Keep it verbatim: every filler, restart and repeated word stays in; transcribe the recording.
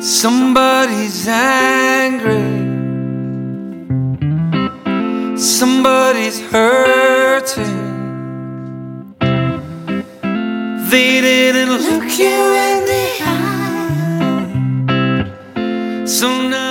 Somebody's angry, somebody's hurting. They didn't look you in the eye, so now